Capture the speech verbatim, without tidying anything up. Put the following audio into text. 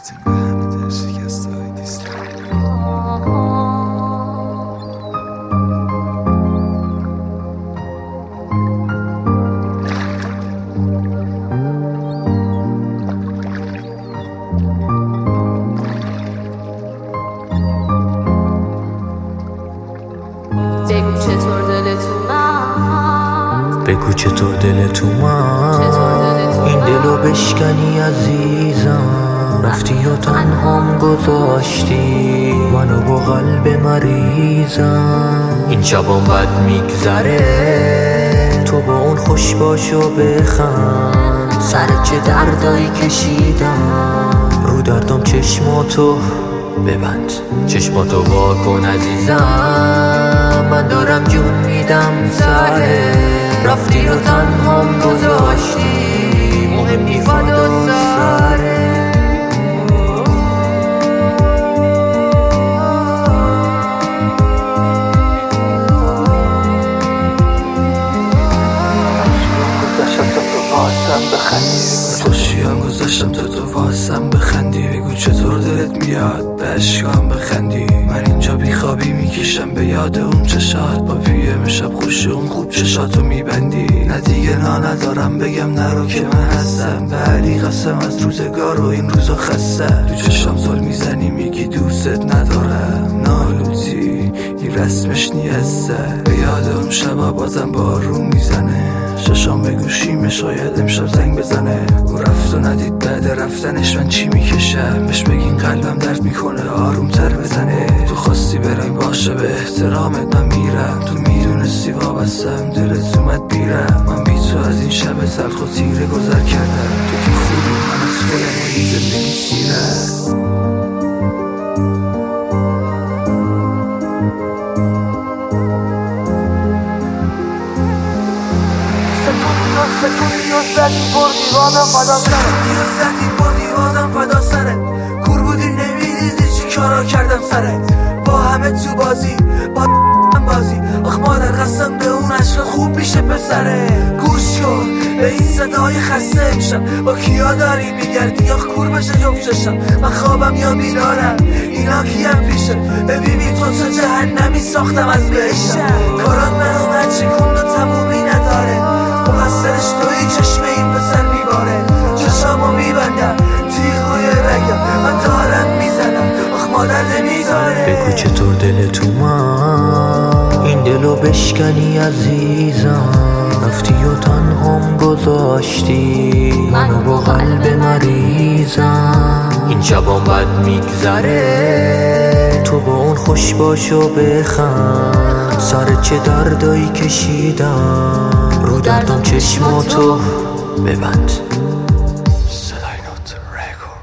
رفتیم به همه در شکسته های دیسلک. بگو چطور دلت اومد، بگو چطور دلت اومد، این دلو بشکنی عزیزم. رفتی و تنهام گذاشتی منو با قلب مریضم. این شبام بد میگذره، تو با اون خوش باش و بخند. سر چه دردایی کشیدم، رو دردم چشماتو ببند. چشماتو وا کن عزیزم، من دارم جون میدم سره. رفتی و تنهام گذاشتی، مهم نی فدا سره. خوشیام گذاشتم تا تو واسم بخندی. بگو چطور دلت میاد، به عشقام بخندی. من اینجا بیخوابی میکشم به یاد اون چشات، با پیم شب خوش اون خوب چشاتو میبندی. نه دیگه نا ندارم بگم نرو که من هستم، به علی قسم از روزگار و این روزا خسته. تو چشام زل میزنی میگی دوست ندارم، نالوتی این رسمش نیسته. به یاد اون شبا بازم بارون میزنه، ششام به گوشیمه شاید امشب زنگ بزنه. او رفت و ندید بعد رفتنش من چی میکشم. بهش بگین قلبم درد میکنه آروم تر بزنه. تو خواستی برایم باشه به احترامت من میرم، تو میدونستی وابستم دلت اومد بیرم. من بی تو از این شب تلخ و تیره گذر کردم، تو که خوبی من از خودم این زندگی سیرم. سکونی و زدی بردی بازم فدا سره، سکونی و زدی بردی بازم فدا سره. کور بودی نمیدیدی چی کارا کردم سرت، با همه تو بازی با بازی. آخ مادر قسم به اون عشق خوب میشه پسره. گوش کن به این صدای خسته امشب، با کیا داری میگردی یا کور بشه جفتشم. من خوابم یا بیدارم اینا کیم پیشه، ببینی تو چه جهنمی ساختم از بهشم. کارات منو من چکون و تمومی نداره، مقصرش توی چشم این پسر میباره. چشامو میبندم تیغوی رگم، من دارم میزنم آخ مادر نمیذاره. بگو چطور دلت اومد، این دلو بشکنی عزیزم. رفتی و تنهام گذاشتی منو با قلب مریضم. این شبام بد میگذره، تو با اون خوش باش و بخند. سر چه دردایی کشیدم، رو دردم چشماتو ببند. صدای نوت رکورد.